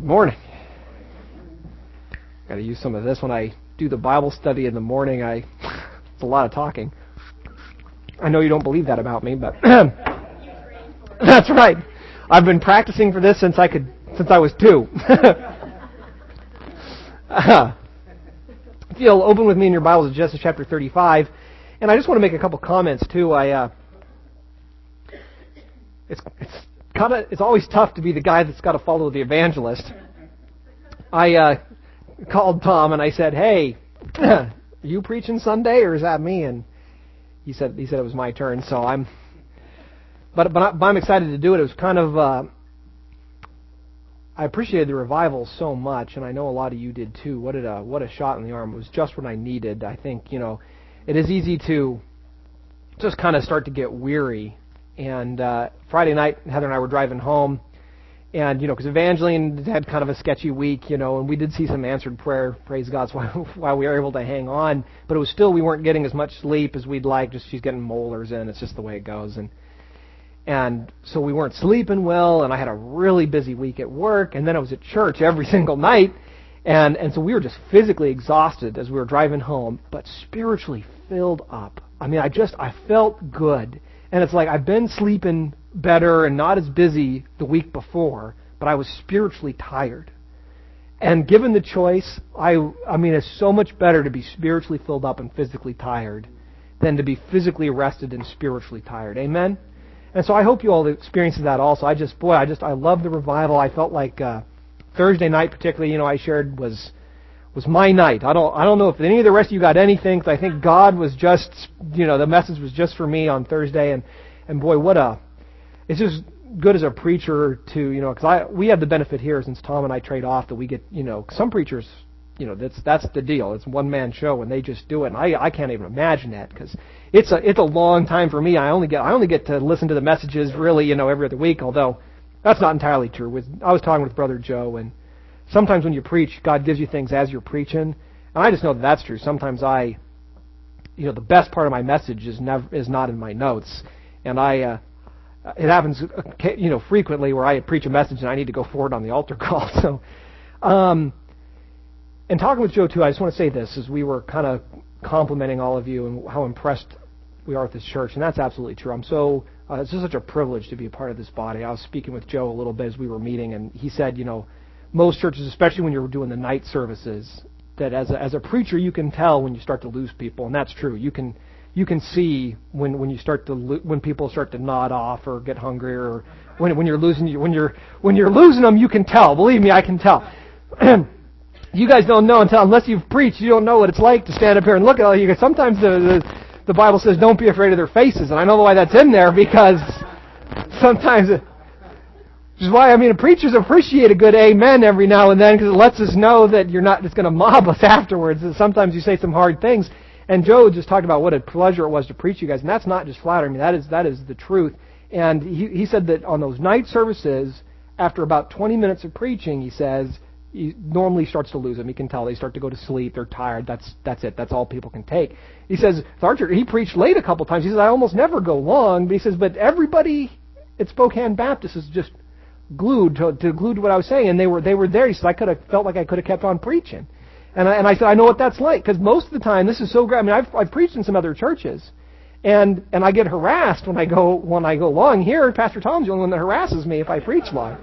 Morning. Got to use some of this when I do the Bible study in the morning. It's a lot of talking. I know you don't believe that about me, but that's right. I've been practicing for this since I was 2. If you'll open with me in your Bibles to Genesis chapter 35, and I just want to make a couple comments too. It's always tough to be the guy that's got to follow the evangelist. I called Tom and I said, "Hey, are you preaching Sunday or is that me?" And he said it was my turn. So I'm excited to do it. It was kind of I appreciated the revival so much, and I know a lot of you did too. What a shot in the arm! It was just what I needed. I think it is easy to just kind of start to get weary. And Friday night, Heather and I were driving home, and because Evangeline had kind of a sketchy week, and we did see some answered prayer. Praise God, why we were able to hang on. But it was still, we weren't getting as much sleep as we'd like. Just she's getting molars in. It's just the way it goes, and so we weren't sleeping well. And I had a really busy week at work, and then I was at church every single night, and so we were just physically exhausted as we were driving home, but spiritually filled up. I mean, I felt good. And it's like I've been sleeping better and not as busy the week before, but I was spiritually tired. And given the choice, I mean, it's so much better to be spiritually filled up and physically tired than to be physically rested and spiritually tired. Amen? And so I hope you all experience that also. I love the revival. I felt like Thursday night particularly, I shared was my night. I don't know if any of the rest of you got anything, because I think God was just, the message was just for me on Thursday, and boy, it's just good as a preacher to, because we have the benefit here since Tom and I trade off that we get, some preachers, that's the deal. It's a one-man show and they just do it, and I can't even imagine that, because it's a long time for me. I only get to listen to the messages really, every other week, although that's not entirely true. I was talking with Brother Joe, and sometimes when you preach, God gives you things as you're preaching, and I just know that that's true. Sometimes the best part of my message is not in my notes, and it happens, frequently where I preach a message and I need to go forward on the altar call. So, and talking with Joe too, I just want to say this as we were kind of complimenting all of you and how impressed we are with this church, and that's absolutely true. It's just such a privilege to be a part of this body. I was speaking with Joe a little bit as we were meeting, and he said, most churches, especially when you're doing the night services, that as a preacher you can tell when you start to lose people, and that's true. You can see when people start to nod off or get hungry, or when you're losing them, you can tell. Believe me, I can tell. You guys don't know unless you've preached. You don't know what it's like to stand up here and look at all you guys. Sometimes the Bible says don't be afraid of their faces, and I know why that's in there, because sometimes. Which is why, preachers appreciate a good amen every now and then, because it lets us know that you're not just going to mob us afterwards. And sometimes you say some hard things. And Joe just talked about what a pleasure it was to preach you guys, and that's not just flattering me. That is the truth. And he said that on those night services, after about 20 minutes of preaching, he says, he normally starts to lose them. You can tell they start to go to sleep. They're tired. That's it. That's all people can take. He says, he preached late a couple times. He says, I almost never go long. But he says, but everybody at Spokane Baptist is just glued to what I was saying, and they were there. He said, I felt like I could have kept on preaching, and I said, I know what that's like, because most of the time this is so great. I've preached in some other churches, and I get harassed when I go long. Here, Pastor Tom's the only one that harasses me if I preach long.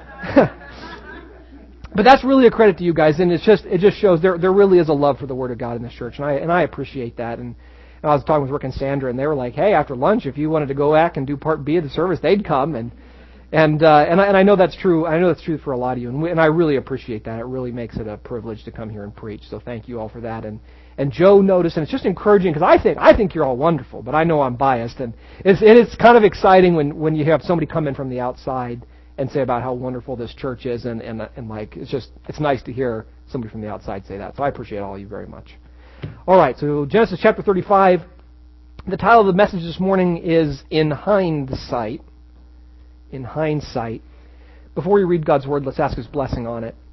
But that's really a credit to you guys, and it just shows there really is a love for the Word of God in this church, and I appreciate that. And I was talking with Rick and Sandra, and they were like, hey, after lunch, if you wanted to go back and do part B of the service, they'd come, and I know that's true. I know that's true for a lot of you, and I really appreciate that. It really makes it a privilege to come here and preach. So thank you all for that. And Joe noticed, and it's just encouraging, because I think you're all wonderful, but I know I'm biased, and it's kind of exciting when you have somebody come in from the outside and say about how wonderful this church is, and like it's nice to hear somebody from the outside say that. So I appreciate all of you very much. All right, so Genesis chapter 35. The title of the message this morning is In Hindsight. In hindsight. Before we read God's Word, let's ask His blessing on it.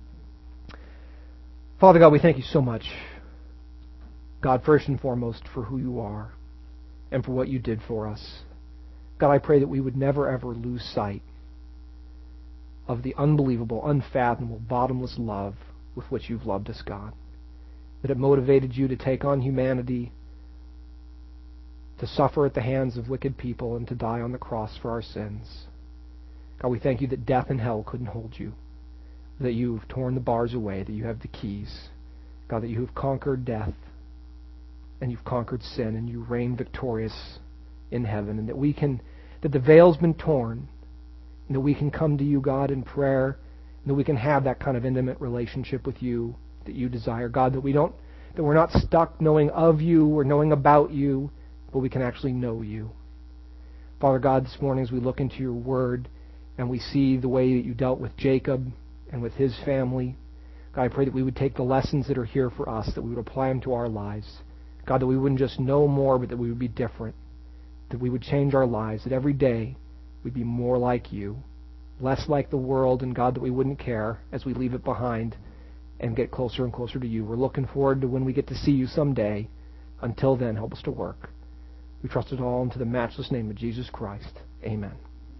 Father God, we thank you so much, God, first and foremost, for who you are and for what you did for us. God, I pray that we would never, ever lose sight of the unbelievable, unfathomable, bottomless love with which you've loved us, God. That it motivated you to take on humanity, to suffer at the hands of wicked people, and to die on the cross for our sins. God, we thank you that death and hell couldn't hold you, that you've torn the bars away, that you have the keys. God, that you have conquered death, and you've conquered sin, and you reign victorious in heaven, and that the veil's been torn, and that we can come to you, God, in prayer, and that we can have that kind of intimate relationship with you that you desire. God, that we're not stuck knowing of you or knowing about you, but we can actually know you. Father God, this morning as we look into your word and we see the way that you dealt with Jacob and with his family, God, I pray that we would take the lessons that are here for us, that we would apply them to our lives. God, that we wouldn't just know more, but that we would be different, that we would change our lives, that every day we'd be more like you, less like the world, and God, that we wouldn't care as we leave it behind and get closer and closer to you. We're looking forward to when we get to see you someday. Until then, help us to work. We trust it all into the matchless name of Jesus Christ. Amen.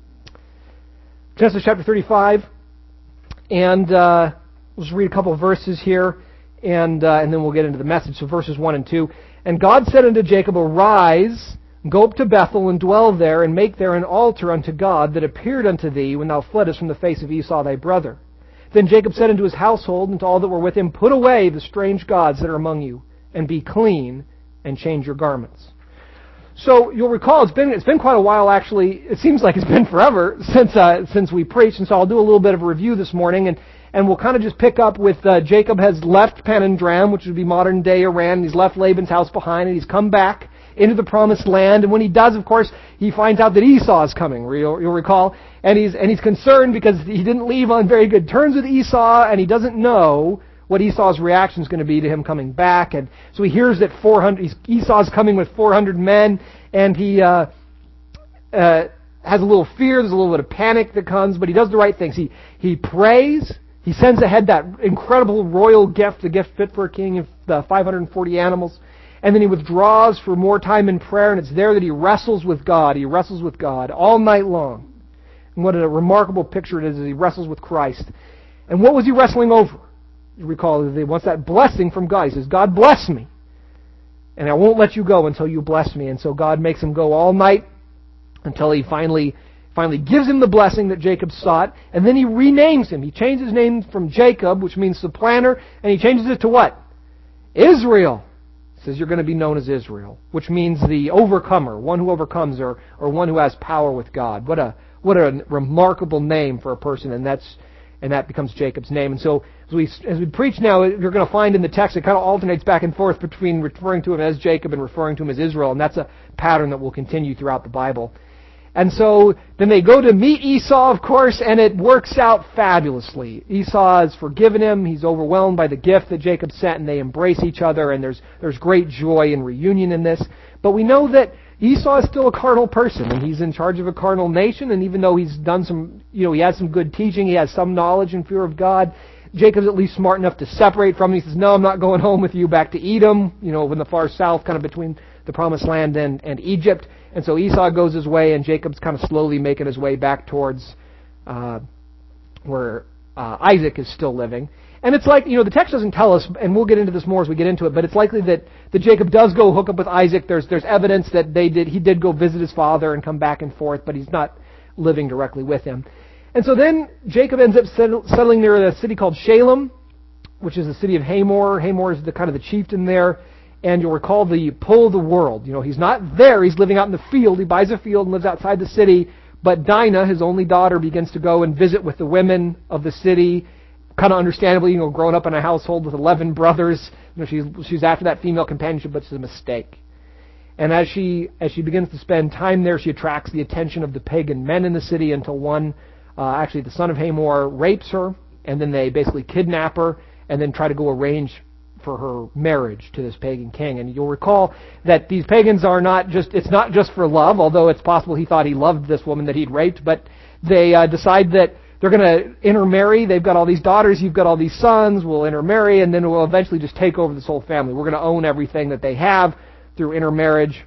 Genesis chapter 35, and we'll just read a couple of verses here, and then we'll get into the message. So verses 1 and 2. And God said unto Jacob, Arise, go up to Bethel, and dwell there, and make there an altar unto God that appeared unto thee when thou fleddest from the face of Esau thy brother. Then Jacob said unto his household and to all that were with him, Put away the strange gods that are among you, and be clean, and change your garments. So you'll recall it's been quite a while, actually. It seems like it's been forever since we preached, and so I'll do a little bit of a review this morning, and we'll kind of just pick up with Jacob has left Padan-Aram, which would be modern day Iran, and he's left Laban's house behind, and he's come back into the promised land. And when he does, of course, he finds out that Esau is coming. You'll recall, and he's concerned because he didn't leave on very good terms with Esau, and he doesn't know what Esau's reaction is going to be to him coming back. And so he hears that Esau's coming with 400 men, and he has a little fear. There's a little bit of panic that comes, but he does the right things. He prays. He sends ahead that incredible royal gift, the gift fit for a king of the 540 animals. And then he withdraws for more time in prayer, and it's there that he wrestles with God. He wrestles with God all night long. And what a remarkable picture it is as he wrestles with Christ. And what was he wrestling over? You recall, he wants that blessing from God. He says, God bless me, and I won't let you go until you bless me. And so God makes him go all night until he finally gives him the blessing that Jacob sought, and then he renames him. He changes his name from Jacob, which means supplanter, and he changes it to what? Israel. He says, you're going to be known as Israel, which means the overcomer, one who overcomes, or one who has power with God. What a remarkable name for a person, and that becomes Jacob's name. And so as we preach now, you're going to find in the text it kind of alternates back and forth between referring to him as Jacob and referring to him as Israel, and that's a pattern that will continue throughout the Bible. And so then they go to meet Esau, of course, and it works out fabulously. Esau has forgiven him. He's overwhelmed by the gift that Jacob sent, and they embrace each other, and there's great joy and reunion in this. But we know that Esau is still a carnal person, and he's in charge of a carnal nation, and even though he's done he has some good teaching, he has some knowledge and fear of God, Jacob's at least smart enough to separate from him. He says, no, I'm not going home with you back to Edom, in the far south, kind of between the Promised Land and Egypt. And so Esau goes his way, and Jacob's kind of slowly making his way back towards where Isaac is still living. And it's like, the text doesn't tell us, and we'll get into this more as we get into it, but it's likely that Jacob does go hook up with Isaac. There's evidence that he did go visit his father and come back and forth, but he's not living directly with him. And so then Jacob ends up settling near a city called Shalem, which is the city of Hamor. Hamor is the kind of the chieftain there. And you'll recall the pull of the world. He's not there. He's living out in the field. He buys a field and lives outside the city. But Dinah, his only daughter, begins to go and visit with the women of the city. Kind of understandably, growing up in a household with 11 brothers, she's after that female companionship, but it's a mistake. And as she begins to spend time there, she attracts the attention of the pagan men in the city until one, actually the son of Hamor, rapes her, and then they basically kidnap her and then try to go arrange for her marriage to this pagan king. And you'll recall that these pagans it's not just for love, although it's possible he thought he loved this woman that he'd raped, but they decide that they're going to intermarry. They've got all these daughters, you've got all these sons, we'll intermarry, and then we'll eventually just take over this whole family. We're going to own everything that they have through intermarriage.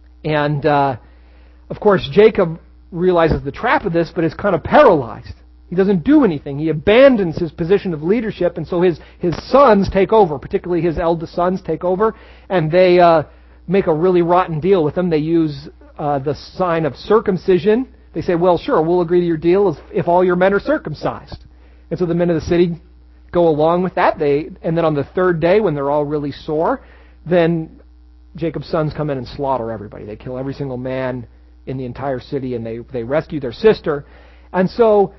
And, of course, Jacob realizes the trap of this, but is kind of paralyzed. He doesn't do anything. He abandons his position of leadership, and so his sons take over, particularly his eldest sons take over, and they make a really rotten deal with him. They use the sign of circumcision. They say, well, sure, we'll agree to your deal if all your men are circumcised. And so the men of the city go along with that. And then on the third day, when they're all really sore, then Jacob's sons come in and slaughter everybody. They kill every single man in the entire city, and they rescue their sister. And so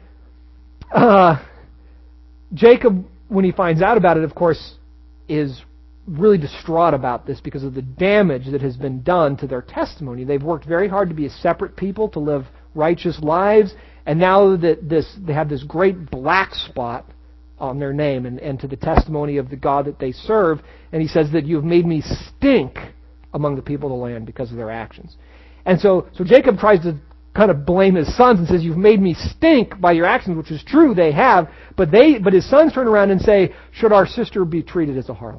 Jacob, when he finds out about it, of course, is really distraught about this because of the damage that has been done to their testimony. They've worked very hard to be a separate people, to live righteous lives, and now that they have this great black spot on their name and to the testimony of the God that they serve. And he says that you've made me stink among the people of the land because of their actions. And so Jacob tries to kind of blame his sons and says, you've made me stink by your actions, which is true, they have, but his sons turn around and say, should our sister be treated as a harlot?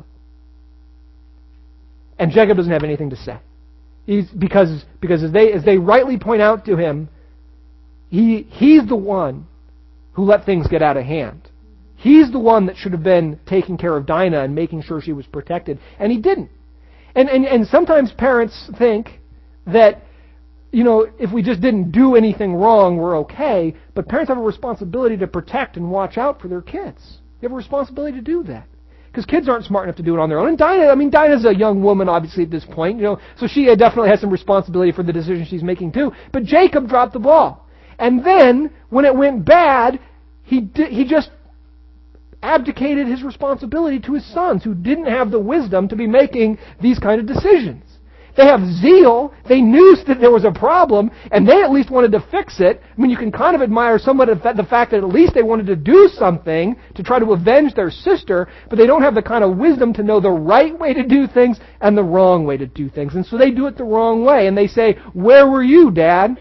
And Jacob doesn't have anything to say. Because as they rightly point out to him, he's the one who let things get out of hand. He's the one that should have been taking care of Dinah and making sure she was protected, and he didn't. And sometimes parents think that, if we just didn't do anything wrong, we're okay. But parents have a responsibility to protect and watch out for their kids. You have a responsibility to do that. Because kids aren't smart enough to do it on their own. And Dinah's a young woman, obviously, at this point, so she definitely has some responsibility for the decision she's making too. But Jacob dropped the ball. And then, when it went bad, he just abdicated his responsibility to his sons, who didn't have the wisdom to be making these kind of decisions. They have zeal. They knew that there was a problem, and they at least wanted to fix it. I mean, you can kind of admire somewhat the fact that at least they wanted to do something to try to avenge their sister, but they don't have the kind of wisdom to know the right way to do things and the wrong way to do things. And so they do it the wrong way, and they say, where were you, Dad?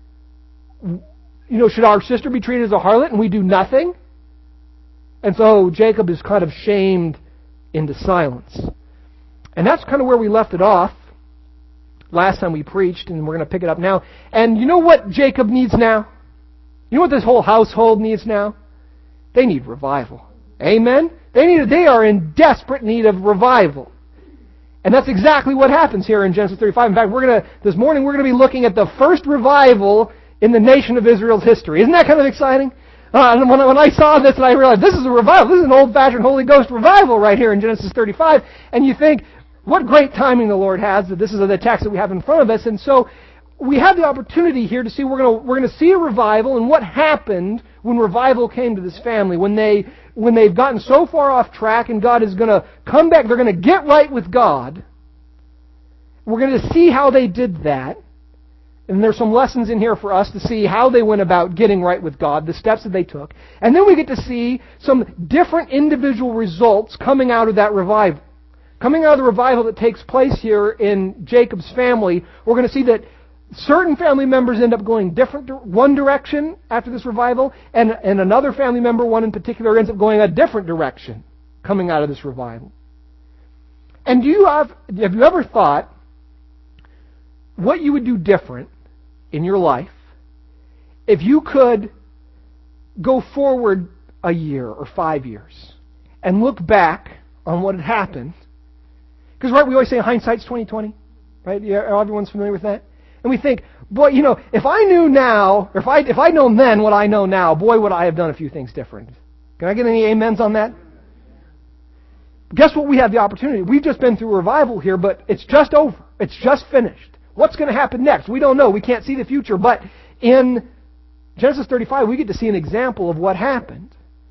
Should our sister be treated as a harlot and we do nothing? And so Jacob is kind of shamed into silence. And that's kind of where we left it off last time we preached, and we're going to pick it up now. And you know what Jacob needs now? You know what this whole household needs now? They need revival. Amen? They are in desperate need of revival. And that's exactly what happens here in Genesis 35. In fact, this morning we're going to be looking at the first revival in the nation of Israel's history. Isn't that kind of exciting? And when I saw this, and I realized this is a revival. This is an old-fashioned Holy Ghost revival right here in Genesis 35. And you think, what great timing the Lord has, that this is the text that we have in front of us. And so we have the opportunity here to see, we're going to see a revival and what happened when revival came to this family, when they've gotten so far off track and God is going to come back, they're going to get right with God. We're going to see how they did that. And there's some lessons in here for us to see how they went about getting right with God, the steps that they took. And then we get to see some different individual results coming out of that revival. Coming out of the revival that takes place here in Jacob's family, we're going to see that certain family members end up going one direction after this revival, and another family member, one in particular, ends up going a different direction coming out of this revival. And have you ever thought what you would do different in your life if you could go forward a year or 5 years and look back on what had happened? Because, right, we always say hindsight's 20/20, right? Yeah, everyone's familiar with that. And we think, boy, if I knew now, or if I'd known then what I know now, boy, would I have done a few things different. Can I get any amens on that? Guess what? We have the opportunity. We've just been through a revival here, but it's just over. It's just finished. What's going to happen next? We don't know. We can't see the future. But in Genesis 35, we get to see an example of what happened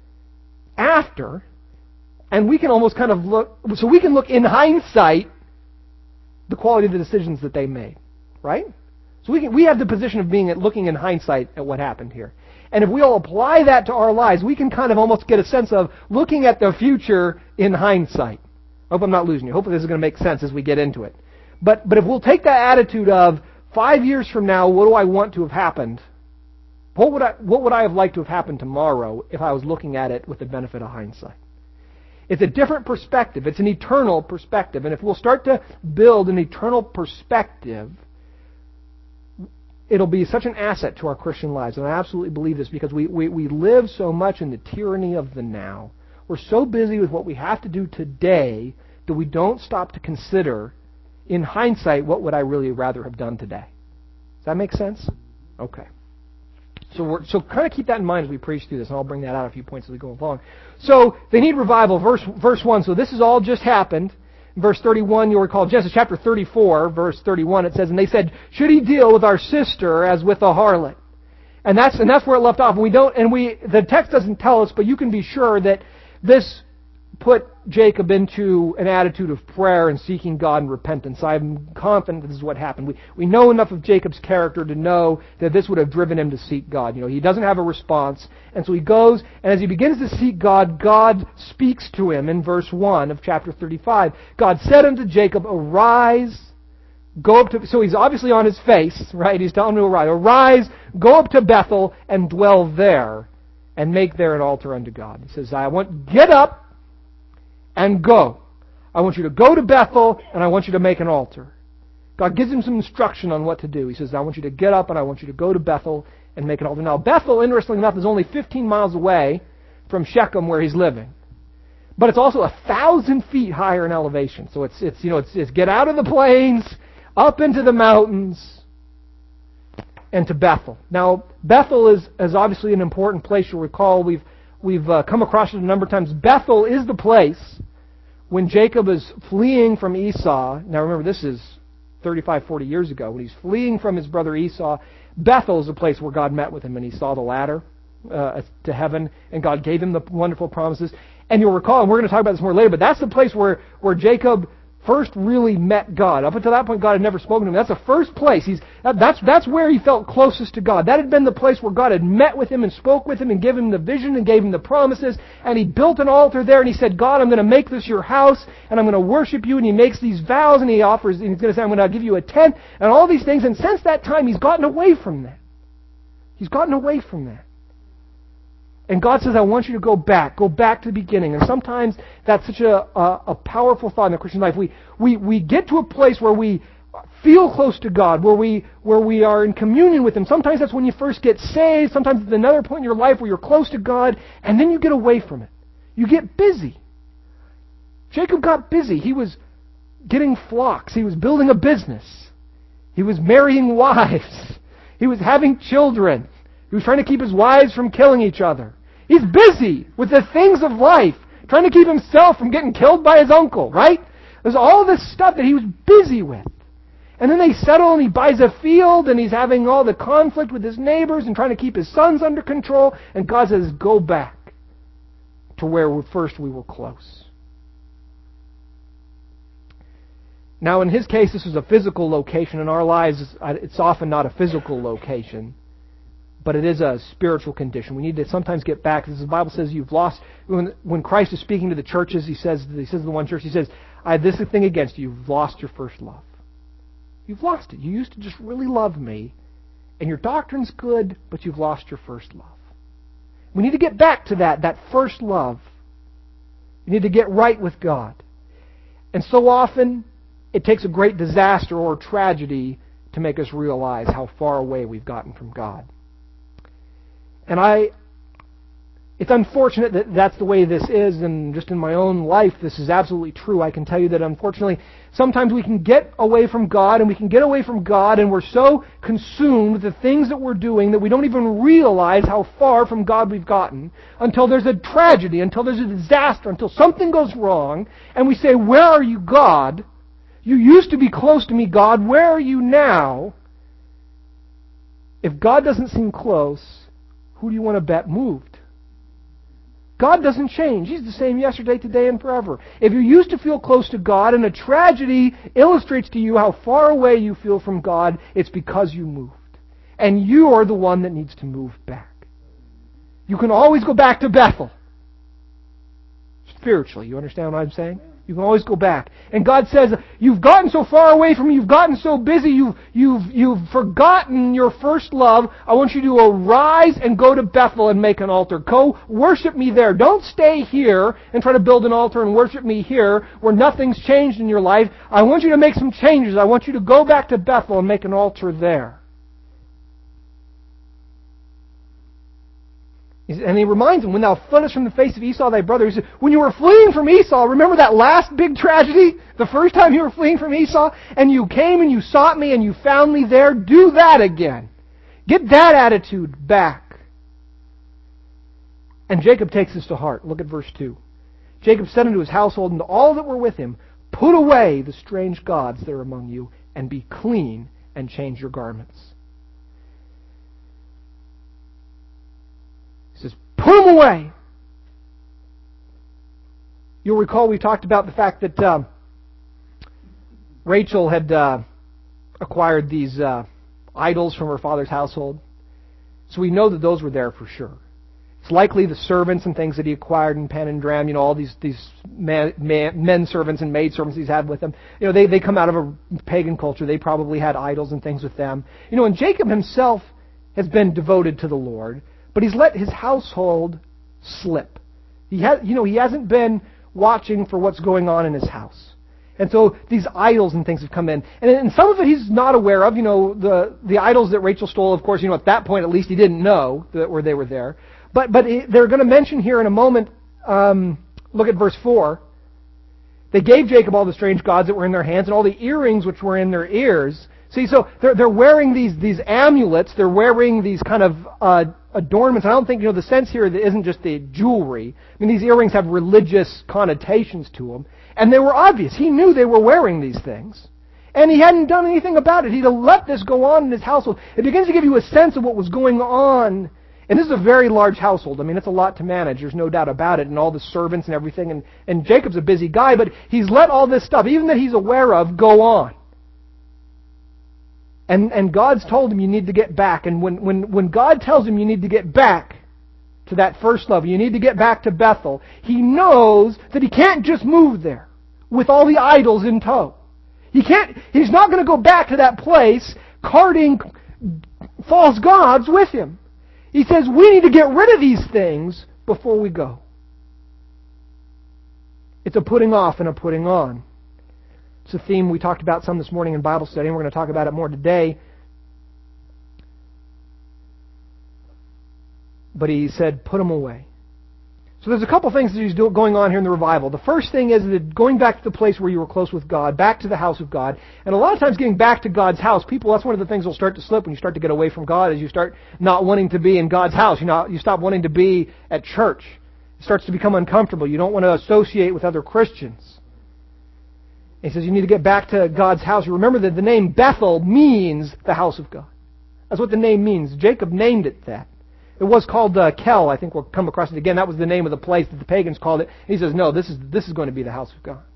after. And we can almost kind of look in hindsight the quality of the decisions that they made, right? So we have the position of looking in hindsight at what happened here. And if we all apply that to our lives, we can kind of almost get a sense of looking at the future in hindsight. I hope I'm not losing you. Hopefully this is going to make sense as we get into it. But if we'll take that attitude of 5 years from now, what do I want to have happened? What would I have liked to have happened tomorrow if I was looking at it with the benefit of hindsight? It's a different perspective. It's an eternal perspective. And if we'll start to build an eternal perspective, it'll be such an asset to our Christian lives. And I absolutely believe this because we live so much in the tyranny of the now. We're so busy with what we have to do today that we don't stop to consider, in hindsight, what would I really rather have done today. Does that make sense? Okay. So kind of keep that in mind as we preach through this, and I'll bring that out a few points as we go along. So they need revival. Verse 1. So this has all just happened. In verse 31, you'll recall Genesis chapter 34, verse 31. It says, "And they said, should he deal with our sister as with a harlot?" And that's where it left off. The text doesn't tell us, but you can be sure that this put Jacob into an attitude of prayer and seeking God and repentance. I'm confident this is what happened. We know enough of Jacob's character to know that this would have driven him to seek God. He doesn't have a response, and so he goes, and as he begins to seek God, God speaks to him in verse 1 of chapter 35. God said unto Jacob, "Arise, go up to..." So he's obviously on his face, right? He's telling him to arise. "Arise, go up to Bethel, and dwell there, and make there an altar unto God." He says, get up, and go. I want you to go to Bethel, and I want you to make an altar. God gives him some instruction on what to do. He says, I want you to get up, and I want you to go to Bethel and make an altar. Now, Bethel, interestingly enough, is only 15 miles away from Shechem, where he's living. But it's also 1,000 feet higher in elevation. So it's get out of the plains, up into the mountains, and to Bethel. Now, Bethel is obviously an important place. You'll recall we've come across it a number of times. Bethel is the place when Jacob is fleeing from Esau. Now remember, this is 35, 40 years ago. When he's fleeing from his brother Esau, Bethel is the place where God met with him and he saw the ladder to heaven, and God gave him the wonderful promises. And you'll recall, and we're going to talk about this more later, but that's the place where Jacob first really met God. Up until that point, God had never spoken to him. That's the first place. That's where he felt closest to God. That had been the place where God had met with him and spoke with him and gave him the vision and gave him the promises. And he built an altar there and he said, "God, I'm going to make this your house and I'm going to worship you." And he makes these vows and he's going to say, "I'm going to give you a tent," and all these things. And since that time, he's gotten away from that. He's gotten away from that. And God says, "I want you to go back to the beginning." And sometimes that's such a powerful thought in the Christian life. We get to a place where we feel close to God, where we are in communion with Him. Sometimes that's when you first get saved. Sometimes it's another point in your life where you're close to God, and then you get away from it. You get busy. Jacob got busy. He was getting flocks. He was building a business. He was marrying wives. He was having children. He was trying to keep his wives from killing each other. He's busy with the things of life, trying to keep himself from getting killed by his uncle, right? There's all this stuff that he was busy with. And then they settle and he buys a field and he's having all the conflict with his neighbors and trying to keep his sons under control. And God says, "Go back to where first we were close." Now in his case, this was a physical location. In our lives, it's often not a physical location, but it is a spiritual condition. We need to sometimes get back. As the Bible says, you've lost. When Christ is speaking to the churches, He says to the one church, He says, "I have this thing against you. You've lost your first love. You've lost it. You used to just really love me, and your doctrine's good, but you've lost your first love." We need to get back to that first love. We need to get right with God. And so often, it takes a great disaster or tragedy to make us realize how far away we've gotten from God. And it's unfortunate that that's the way this is, and just in my own life, this is absolutely true. I can tell you that unfortunately, sometimes we can get away from God, and we're so consumed with the things that we're doing that we don't even realize how far from God we've gotten until there's a tragedy, until there's a disaster, until something goes wrong, and we say, "Where are you, God? You used to be close to me, God. Where are you now?" If God doesn't seem close, who do you want to bet moved? God doesn't change. He's the same yesterday, today, and forever. If you used to feel close to God and a tragedy illustrates to you how far away you feel from God, it's because you moved. And you are the one that needs to move back. You can always go back to Bethel. Spiritually, you understand what I'm saying? You can always go back. And God says, "You've gotten so far away from me, you've gotten so busy, you've forgotten your first love. I want you to arise and go to Bethel and make an altar. Go worship me there. Don't stay here and try to build an altar and worship me here where nothing's changed in your life. I want you to make some changes. I want you to go back to Bethel and make an altar there." And he reminds him, when thou fleddest from the face of Esau thy brother, he said, when you were fleeing from Esau, remember that last big tragedy? The first time you were fleeing from Esau, and you came and you sought me and you found me there? Do that again. Get that attitude back. And Jacob takes this to heart. Look at verse 2. Jacob said unto his household and to all that were with him, put away the strange gods that are among you, and be clean, and change your garments. He says, put them away. You'll recall we talked about the fact that Rachel had acquired these idols from her father's household. So we know that those were there for sure. It's likely the servants and things that he acquired in Panandram, all these men servants and maid servants he's had with him, they come out of a pagan culture. They probably had idols and things with them. And Jacob himself has been devoted to the Lord, but he's let his household slip. He hasn't been watching for what's going on in his house. And so these idols and things have come in. And some of it he's not aware of. The idols that Rachel stole, of course, at that point at least he didn't know that they were there. But they're going to mention here in a moment, look at verse 4. They gave Jacob all the strange gods that were in their hands and all the earrings which were in their ears. See, so they're wearing these amulets. They're wearing these kind of adornments. I don't think, the sense here that isn't just the jewelry. I mean, these earrings have religious connotations to them. And they were obvious. He knew they were wearing these things. And he hadn't done anything about it. He'd let this go on in his household. It begins to give you a sense of what was going on. And this is a very large household. I mean, it's a lot to manage. There's no doubt about it. And all the servants and everything. And Jacob's a busy guy, but he's let all this stuff, even that he's aware of, go on. And God's told him you need to get back. And when God tells him you need to get back to that first love, you need to get back to Bethel, he knows that he can't just move there with all the idols in tow. He's not going to go back to that place carting false gods with him. He says, we need to get rid of these things before we go. It's a putting off and a putting on. It's a theme we talked about some this morning in Bible study, and we're going to talk about it more today. But he said, put them away. So there's a couple things that he's going on here in the revival. The first thing is that going back to the place where you were close with God, back to the house of God. And a lot of times getting back to God's house, that's one of the things that will start to slip when you start to get away from God, is you start not wanting to be in God's house. You stop wanting to be at church. It starts to become uncomfortable. You don't want to associate with other Christians. He says you need to get back to God's house. You remember that the name Bethel means the house of God. That's what the name means. Jacob named it that. It was called Kel. I think we'll come across it again. That was the name of the place that the pagans called it. He says, no, this is going to be the house of God.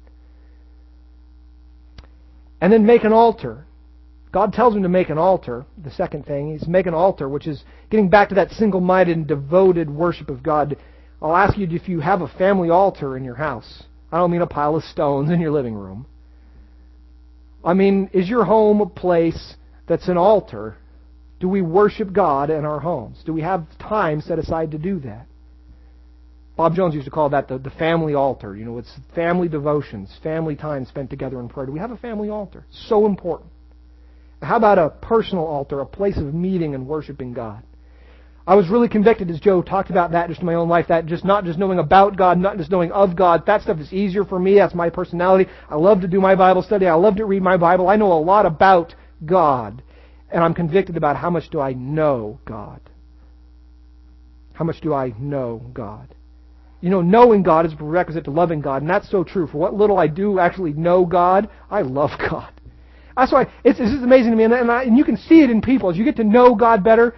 And then make an altar. God tells him to make an altar. The second thing is make an altar, which is getting back to that single-minded and devoted worship of God. I'll ask you if you have a family altar in your house. I don't mean a pile of stones in your living room. I mean, is your home a place that's an altar? Do we worship God in our homes? Do we have time set aside to do that? Bob Jones used to call that the family altar. It's family devotions, family time spent together in prayer. Do we have a family altar? So important. How about a personal altar, a place of meeting and worshiping God? I was really convicted as Joe talked about that just in my own life, that just not just knowing about God, not just knowing of God. That stuff is easier for me. That's my personality. I love to do my Bible study. I love to read my Bible. I know a lot about God. And I'm convicted about how much do I know God. How much do I know God? Knowing God is a prerequisite to loving God. And that's so true. For what little I do actually know God, I love God. That's why it's just amazing to me. And you can see it in people. As you get to know God better,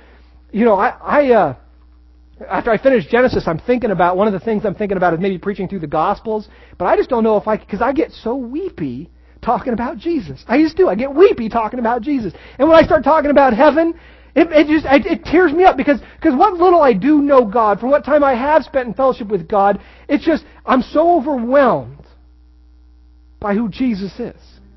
after I finish Genesis, I'm thinking about, one of the things I'm thinking about is maybe preaching through the Gospels. But I just don't know because I get so weepy talking about Jesus. I just do. I get weepy talking about Jesus. And when I start talking about heaven, it tears me up because what little I do know God, from what time I have spent in fellowship with God, it's just, I'm so overwhelmed by who Jesus is.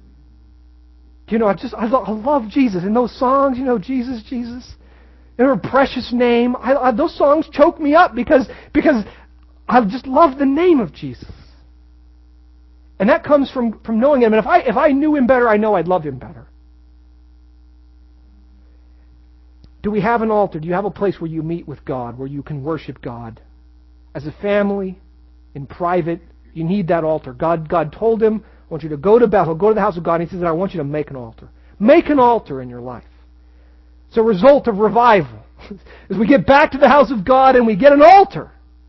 I love Jesus. And those songs, Jesus, Jesus. In her precious name. Those songs choke me up because I just love the name of Jesus. And that comes from knowing Him. And if I knew Him better, I know I'd love Him better. Do we have an altar? Do you have a place where you meet with God, where you can worship God? As a family, in private, you need that altar. God told him, I want you to go to Bethel, go to the house of God, and he says, I want you to make an altar. Make an altar in your life. It's a result of revival. As we get back to the house of God and we get an altar.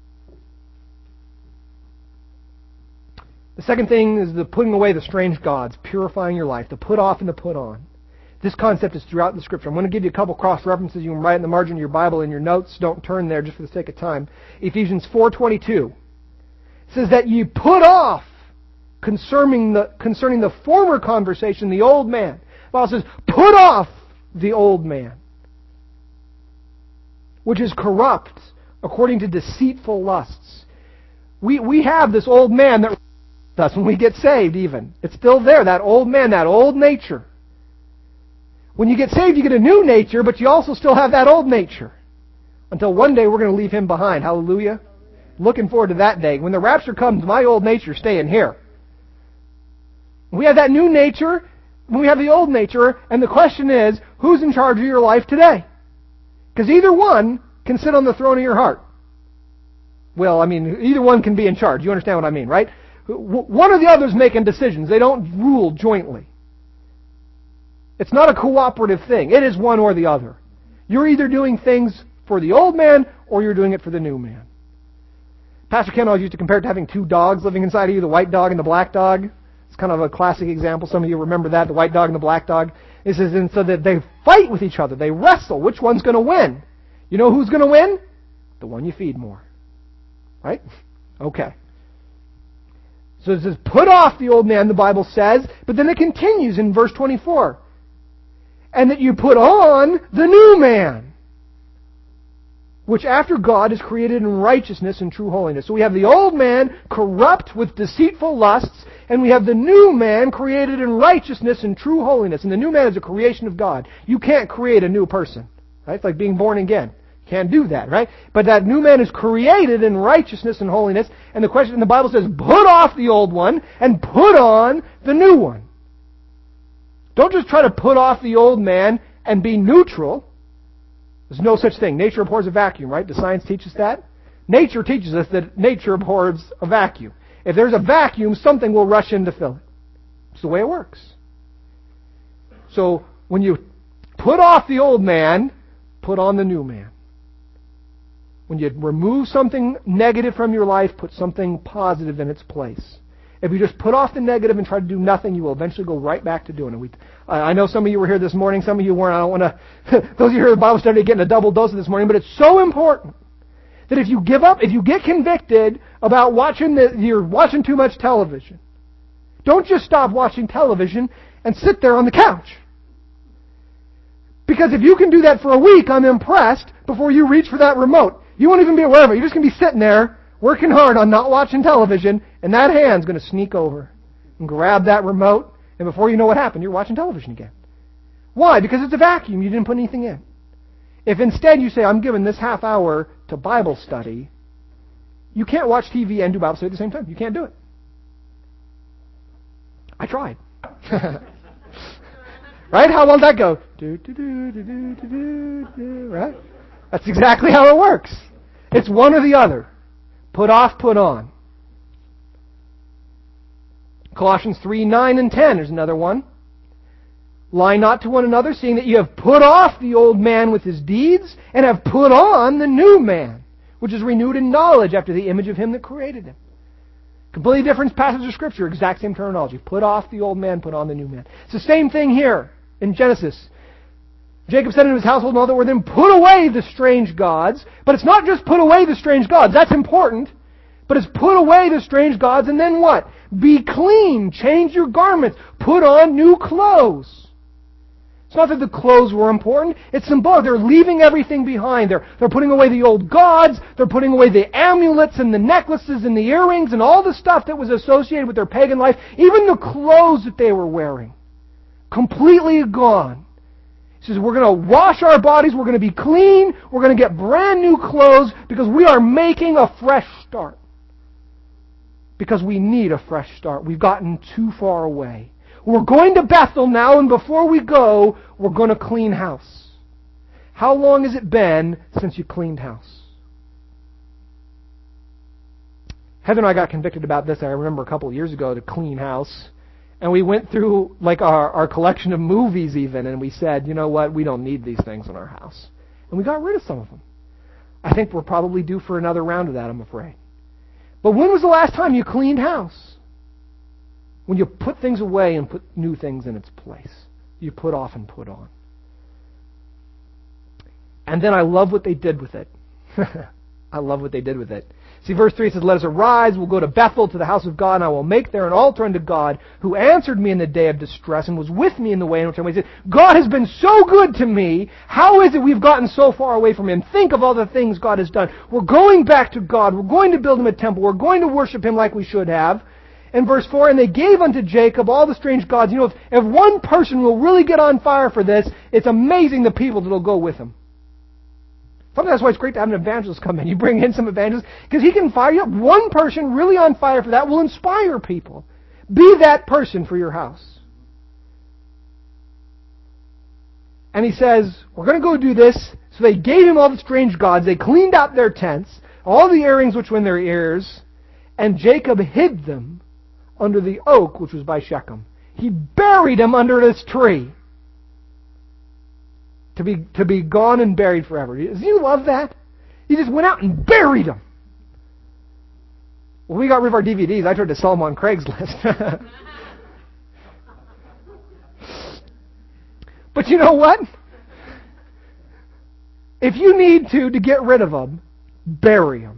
The second thing is the putting away the strange gods, purifying your life, the put off and the put on. This concept is throughout the Scripture. I'm going to give you a couple cross references. You can write in the margin of your Bible in your notes. Don't turn there just for the sake of time. Ephesians 4:22 says that you put off concerning the former conversation, the old man. The Bible says, put off the old man, which is corrupt according to deceitful lusts. We have this old man that us when we get saved even. It's still there, that old man, that old nature. When you get saved, you get a new nature, but you also still have that old nature. Until one day we're going to leave him behind. Hallelujah. Looking forward to that day. When the rapture comes, my old nature's staying here. We have that new nature, we have the old nature, and the question is, who's in charge of your life today? Because either one can sit on the throne of your heart. Well, I mean, either one can be in charge. You understand what I mean, right? One or the other is making decisions. They don't rule jointly. It's not a cooperative thing. It is one or the other. You're either doing things for the old man or you're doing it for the new man. Pastor Ken always used to compare it to having two dogs living inside of you, the white dog and the black dog. It's kind of a classic example. Some of you remember that, the white dog and the black dog. It says, and so that they fight with each other. They wrestle. Which one's going to win? You know who's going to win? The one you feed more. Right? Okay. So it says, put off the old man, the Bible says, but then it continues in verse 24. And that you put on the new man, which after God is created in righteousness and true holiness. So we have the old man corrupt with deceitful lusts, and we have the new man created in righteousness and true holiness. And the new man is a creation of God. You can't create a new person. Right? It's like being born again. You can't do that, right? But that new man is created in righteousness and holiness. And the question in the Bible says, put off the old one and put on the new one. Don't just try to put off the old man and be neutral. There's no such thing. Nature abhors a vacuum, right? Does science teach us that? Nature teaches us that nature abhors a vacuum. If there's a vacuum, something will rush in to fill it. It's the way it works. So when you put off the old man, put on the new man. When you remove something negative from your life, put something positive in its place. If you just put off the negative and try to do nothing, you will eventually go right back to doing it. I know some of you were here this morning, some of you weren't. I don't want to... Those of you who heard the Bible study are getting a double dose of this morning, but it's so important that if you give up, if you get convicted about you're watching too much television, don't just stop watching television and sit there on the couch. Because if you can do that for a week, I'm impressed, before you reach for that remote. You won't even be aware of it. You're just going to be sitting there, working hard on not watching television, and that hand's going to sneak over and grab that remote, and before you know what happened, you're watching television again. Why? Because it's a vacuum. You didn't put anything in. If instead you say, I'm giving this half hour to Bible study, you can't watch TV and do Bible study at the same time. You can't do it. I tried. Right? How will that go? Right? That's exactly how it works. It's one or the other. Put off, put on. Colossians 3, 9 and 10 is another one. Lie not to one another, seeing that you have put off the old man with his deeds, and have put on the new man, which is renewed in knowledge after the image of him that created him. Completely different passage of Scripture, exact same terminology. Put off the old man, put on the new man. It's the same thing here in Genesis. Jacob said in his household and all that were then, put away the strange gods. But it's not just put away the strange gods. That's important. But it's put away the strange gods, and then what? Be clean. Change your garments. Put on new clothes. It's not that the clothes were important. It's symbolic. They're leaving everything behind. They're putting away the old gods. They're putting away the amulets and the necklaces and the earrings and all the stuff that was associated with their pagan life. Even the clothes that they were wearing. Completely gone. He says, we're going to wash our bodies. We're going to be clean. We're going to get brand new clothes because we are making a fresh start. Because we need a fresh start. We've gotten too far away. We're going to Bethel now, and before we go, we're going to clean house. how long has it been since you cleaned house? Heather and I got convicted about this, I remember a couple of years ago, to clean house. And we went through like our collection of movies even, and we said, you know what, we don't need these things in our house. And we got rid of some of them. I think we're probably due for another round of that, I'm afraid. But when was the last time you cleaned house? When you put things away and put new things in its place. You put off and put on. And then I love what they did with it. I love what they did with it. See, verse 3 says, let us arise, we'll go to Bethel, to the house of God, and I will make there an altar unto God, who answered me in the day of distress, and was with me in the way in which I went. He said, God has been so good to me. How is it we've gotten so far away from Him? Think of all the things God has done. We're going back to God. We're going to build Him a temple. We're going to worship Him like we should have. In verse 4, and they gave unto Jacob all the strange gods. You know, if one person will really get on fire for this, it's amazing the people that will go with him. Sometimes that's why it's great to have an evangelist come in. You bring in some evangelists, because he can fire you up. One person really on fire for that will inspire people. Be that person for your house. And he says, we're going to go do this. So they gave him all the strange gods. They cleaned out their tents, all the earrings which were in their ears, and Jacob hid them under the oak which was by Shechem. He buried them under this tree. To be gone and buried forever. Do you love that? He just went out and buried them. When we got rid of our DVDs, I tried to sell them on Craigslist. But you know what? If you need to get rid of them, bury them.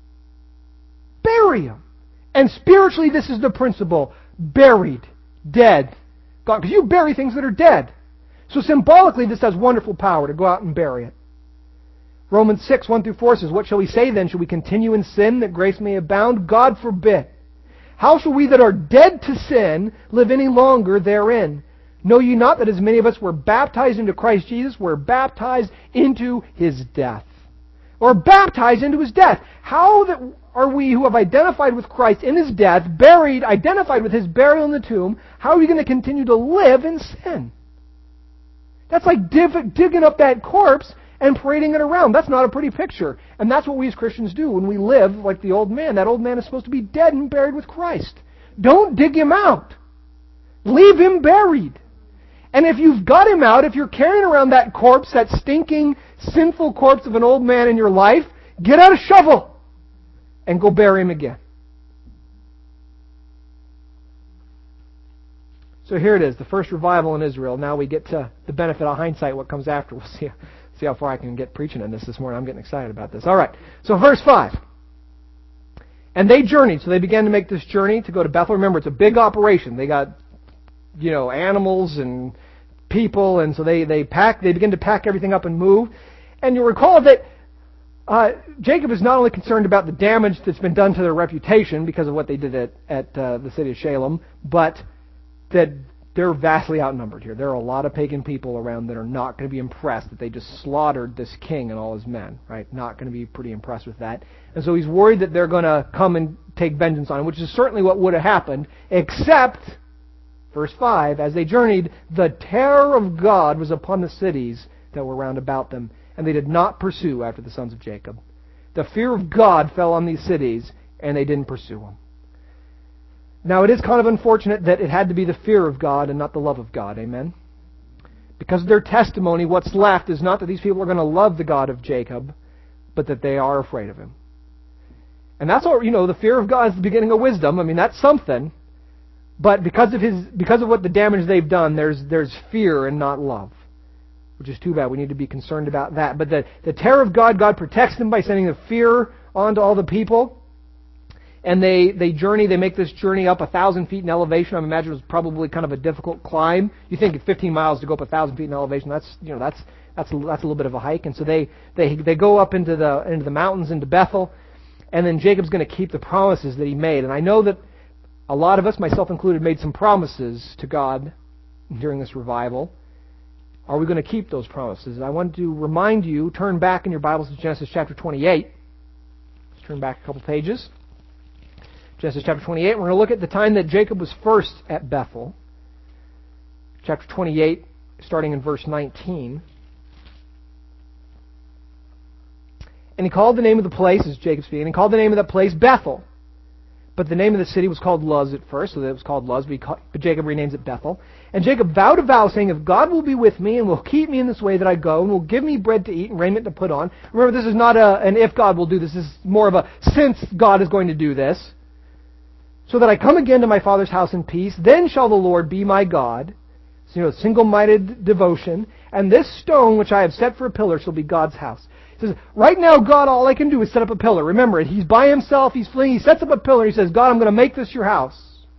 Bury them. And spiritually, this is the principle. Buried. Dead. Gone. Because you bury things that are dead. So symbolically, this has wonderful power to go out and bury it. Romans 6, 1-4 says, what shall we say then? Shall we continue in sin that grace may abound? God forbid. How shall we that are dead to sin live any longer therein? Know ye not that as many of us were baptized into Christ Jesus, were baptized into His death? Or baptized into His death. How that are we who have identified with Christ in His death, buried, identified with His burial in the tomb, how are we going to continue to live in sin? That's like digging up that corpse and parading it around. That's not a pretty picture. And that's what we as Christians do when we live like the old man. That old man is supposed to be dead and buried with Christ. Don't dig him out. Leave him buried. And if you've got him out, if you're carrying around that corpse, that stinking, sinful corpse of an old man in your life, get out a shovel and go bury him again. So here it is, the first revival in Israel. Now we get to the benefit of hindsight, what comes after. We'll see how far I can get preaching in this morning. I'm getting excited about this. All right, so verse 5. And they journeyed, so they began to make this journey to go to Bethel. Remember, it's a big operation. They got, animals and people, and so they begin to pack everything up and move. And you'll recall that Jacob is not only concerned about the damage that's been done to their reputation because of what they did at the city of Shalem, but that they're vastly outnumbered here. There are a lot of pagan people around that are not going to be impressed that they just slaughtered this king and all his men, right? Not going to be pretty impressed with that. And so he's worried that they're going to come and take vengeance on him, which is certainly what would have happened, except, verse 5, as they journeyed, the terror of God was upon the cities that were round about them, and they did not pursue after the sons of Jacob. The fear of God fell on these cities, and they didn't pursue them. Now, it is kind of unfortunate that it had to be the fear of God and not the love of God. Amen? Because of their testimony, what's left is not that these people are going to love the God of Jacob, but that they are afraid of him. And that's all, the fear of God is the beginning of wisdom. I mean, that's something. But because of what the damage they've done, there's fear and not love. Which is too bad. We need to be concerned about that. But the terror of God protects them by sending the fear onto all the people. And they make this journey up 1,000 feet in elevation. I imagine it was probably kind of a difficult climb. You think 15 miles to go up 1,000 feet in elevation, that's a little bit of a hike. And so they go up into the mountains, into Bethel, and then Jacob's going to keep the promises that he made. And I know that a lot of us, myself included, made some promises to God during this revival. Are we going to keep those promises? I want to remind you, turn back in your Bibles to Genesis chapter 28. Let's turn back a couple pages. Genesis chapter 28, we're going to look at the time that Jacob was first at Bethel. Chapter 28, starting in verse 19. And he called the name of the place, as Jacob speaking, and he called the name of that place Bethel. But the name of the city was called Luz at first, so that it was called Luz, but Jacob renames it Bethel. And Jacob vowed a vow, saying, if God will be with me and will keep me in this way that I go, and will give me bread to eat and raiment to put on. Remember, this is not an if God will do this. This is more of a since God is going to do this. So that I come again to my father's house in peace, then shall the Lord be my God. So, single-minded devotion. And this stone which I have set for a pillar shall be God's house. He says, right now, God, all I can do is set up a pillar. Remember, he's by himself, he's fleeing, he sets up a pillar, he says, God, I'm going to make this your house.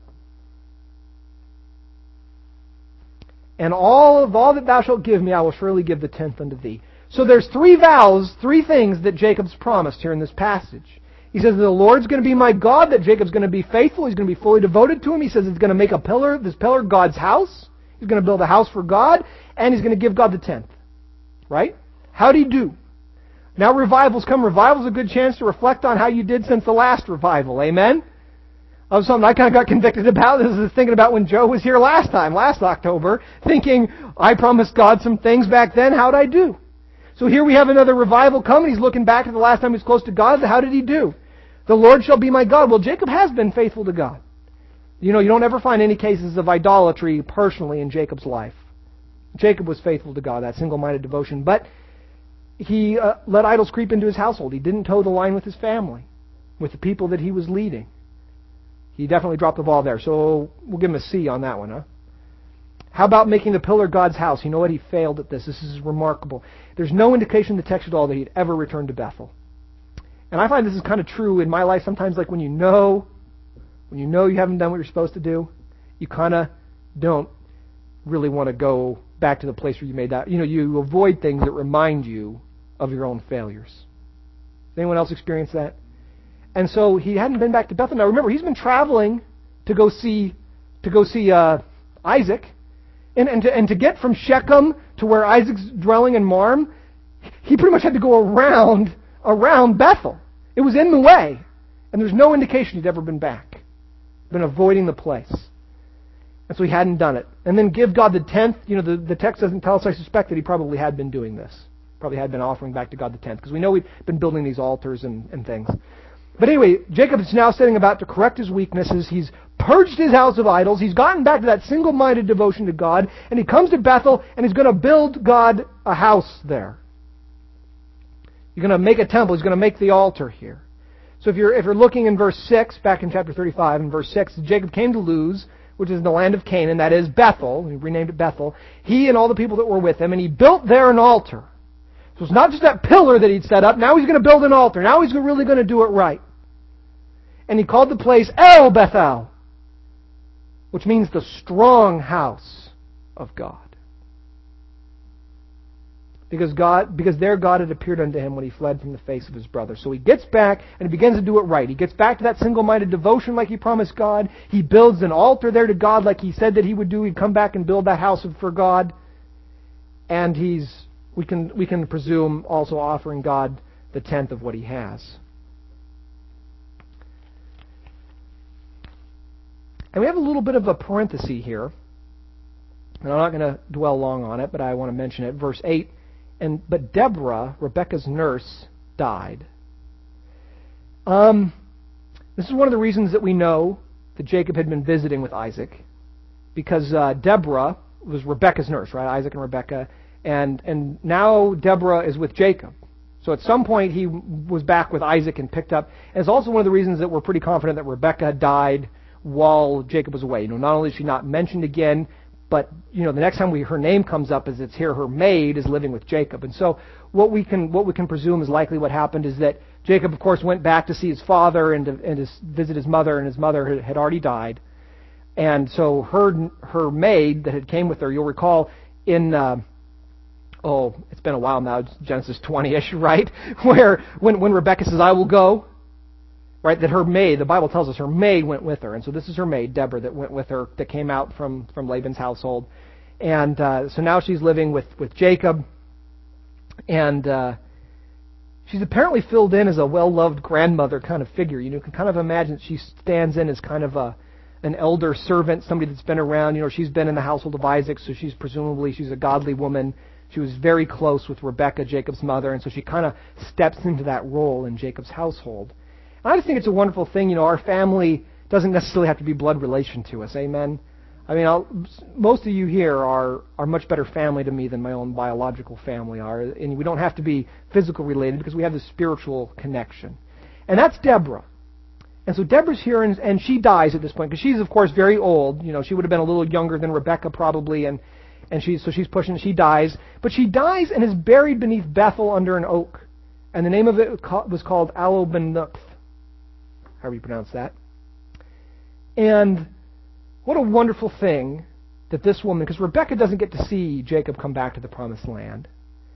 And all that thou shalt give me, I will surely give the tenth unto thee. So there's three vows, three things that Jacob's promised here in this passage. He says the Lord's going to be my God, that Jacob's going to be faithful, he's going to be fully devoted to him. He says he's going to make this pillar God's house. He's going to build a house for God, and he's going to give God the tenth. Right? How'd he do? Now revivals come. Revival's a good chance to reflect on how you did since the last revival. Amen? That was something I kind of got convicted about. This is thinking about when Joe was here last October, thinking, I promised God some things back then. How'd I do? So here we have another revival come, and he's looking back at the last time he was close to God. How did he do? The Lord shall be my God. Well, Jacob has been faithful to God. You don't ever find any cases of idolatry personally in Jacob's life. Jacob was faithful to God, that single-minded devotion. But he let idols creep into his household. He didn't toe the line with his family, with the people that he was leading. He definitely dropped the ball there. So we'll give him a C on that one, huh? How about making the pillar God's house? You know what? He failed at this. This is remarkable. There's no indication in the text at all that he'd ever returned to Bethel. And I find this is kind of true in my life sometimes, like when you know you haven't done what you're supposed to do, you kind of don't really want to go back to the place where you made that. You avoid things that remind you of your own failures. Has anyone else experienced that? And so he hadn't been back to Bethel. Now remember, he's been traveling to go see Isaac, and to get from Shechem to where Isaac's dwelling in Marm, he pretty much had to go around Bethel. It was in the way, and there's no indication he'd ever been back. Been avoiding the place. And so he hadn't done it. And then give God the tenth. The text doesn't tell us. I suspect that he probably had been doing this. Probably had been offering back to God the tenth. Because we know he'd been building these altars and things. But anyway, Jacob is now setting about to correct his weaknesses. He's purged his house of idols. He's gotten back to that single-minded devotion to God. And he comes to Bethel and he's going to build God a house there. He's going to make a temple. He's going to make the altar here. So if you're looking in verse 6, back in chapter 35, in verse 6, Jacob came to Luz, which is in the land of Canaan, that is Bethel. He renamed it Bethel. He and all the people that were with him, and he built there an altar. So it's not just that pillar that he'd set up. Now he's going to build an altar. Now he's really going to do it right. And he called the place El Bethel, which means the strong house of God. Because there God had appeared unto him when he fled from the face of his brother. So he gets back and he begins to do it right. He gets back to that single-minded devotion like he promised God. He builds an altar there to God like he said that he would do. He'd come back and build that house for God. And we can presume also offering God the tenth of what he has. And we have a little bit of a parenthesis here. And I'm not going to dwell long on it, but I want to mention it. Verse 8. But Deborah, Rebekah's nurse, died. This is one of the reasons that we know that Jacob had been visiting with Isaac, because Deborah was Rebekah's nurse, right? Isaac and Rebekah, and now Deborah is with Jacob. So at some point he was back with Isaac and picked up. And it's also one of the reasons that we're pretty confident that Rebekah died while Jacob was away. Not only is she not mentioned again, but the next time her name comes up is it's here. Her maid is living with Jacob, and so what we can presume is likely what happened is that Jacob, of course, went back to see his father and to visit his mother, and his mother had already died, and so her maid that had came with her, you'll recall in it's been a while now, Genesis 20-ish, right, where when Rebekah says, "I will go." Right, that her maid, the Bible tells us her maid went with her. And so this is her maid, Deborah, that went with her, that came out from Laban's household. And so now she's living with Jacob. And she's apparently filled in as a well-loved grandmother kind of figure. You can kind of imagine she stands in as kind of an elder servant, somebody that's been around. She's been in the household of Isaac, so she's a godly woman. She was very close with Rebekah, Jacob's mother, and so she kind of steps into that role in Jacob's household. And I just think it's a wonderful thing. Our family doesn't necessarily have to be blood relation to us. Amen? I mean, most of you here are much better family to me than my own biological family are. And we don't have to be physical related because we have this spiritual connection. And that's Deborah. And so Deborah's here, and she dies at this point because she's, of course, very old. She would have been a little younger than Rebekah probably, and she's pushing. She dies, but she dies and is buried beneath Bethel under an oak, and the name of it was called Alo Ben Nuth, however you pronounce that. And what a wonderful thing that this woman, because Rebekah doesn't get to see Jacob come back to the Promised Land,